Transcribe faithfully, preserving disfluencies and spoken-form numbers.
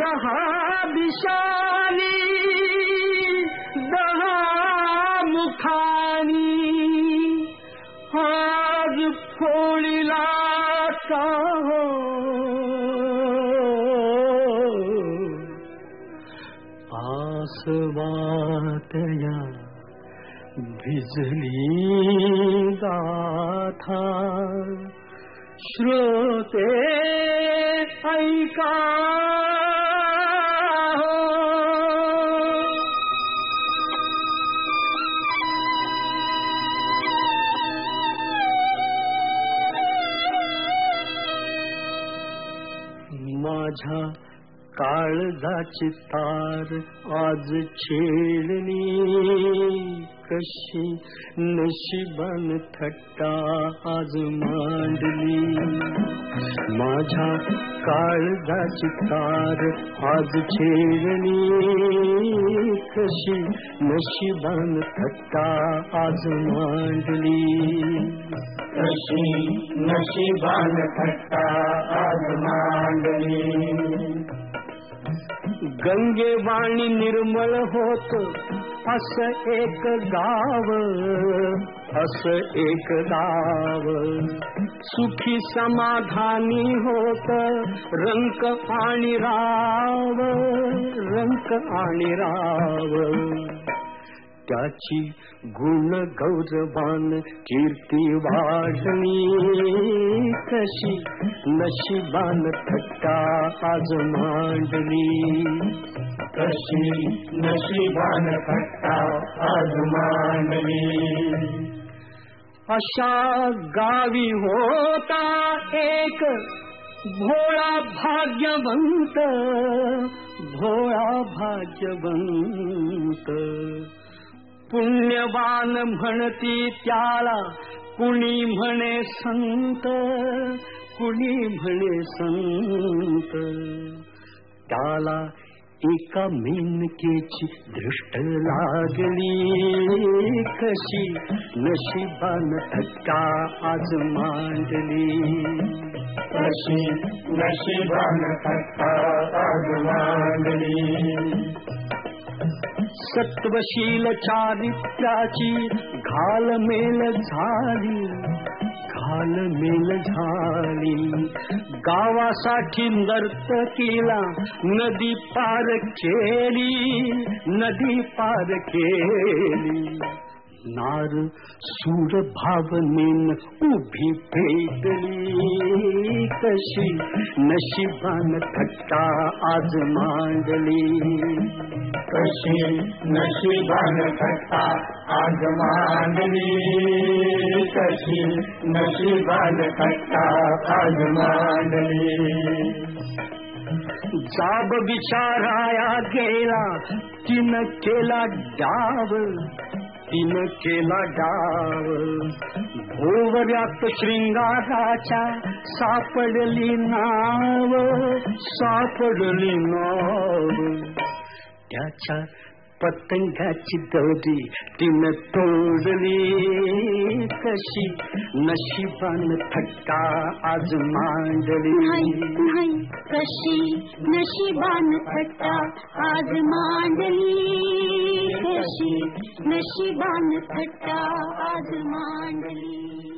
दहा दिशानी दहा मुखानी आज फोळीला का हो आसवातया भिजली गाथा श्रोते ऐका माझ्या काळजाची तार आज छेडली कशी नशिबान थट्टा आज मांडली माझ्या काळजाची तार आज छेडली कशी नशिबान थट्टा आज मांडली कशी नशिबान थट्टा आज मांडली गंगे वाणी निर्मळ होत असं एक गाव असं एक गाव सुखी समाधानी होत रंक आणि राव रंक आणि राव त्याची गुण गौरवान कीर्ती वाढली कशी नशिबान थट्टा आज मांडली कशी नशिबान थट्टा आज मांडली अशा गावी होता एक भोळा भाग्यवंत भोळा भाग्यवंत पुण्यवान म्हणती त्याला कुणी म्हणे संत कुणी म्हणे संत त्याला एका मेनकेची दृष्ट लागली कशी नशिबान थट्टा आज मांडली कशी नशिबान थट्टा आज मांडली सत्वशील चारित्र्याची घालमेल झाली घालमेल झाली गावासाठी नर्तकीला नदी पार केली नदी पार केली नार सूर भावनेन उभी पेटली कशी नशिबान थट्टा आज मांडली कशी नशिबान थट्टा आज मांडली कशी नशिबान थट्टा आज मांडली जाब विचाराया गेला तिनं केला डाव तिनं केला डाव भोवऱ्यात श्रृंगाराच्या सापडली नाव सापडली नाव त्याच्या पतंगाची दोरी तिनं तोडली कशी नशिबान थट्टा आज मांडली नाही कशी नशिबान थट्टा आज मांडली कशी नशिबान थट्टा आज मांडली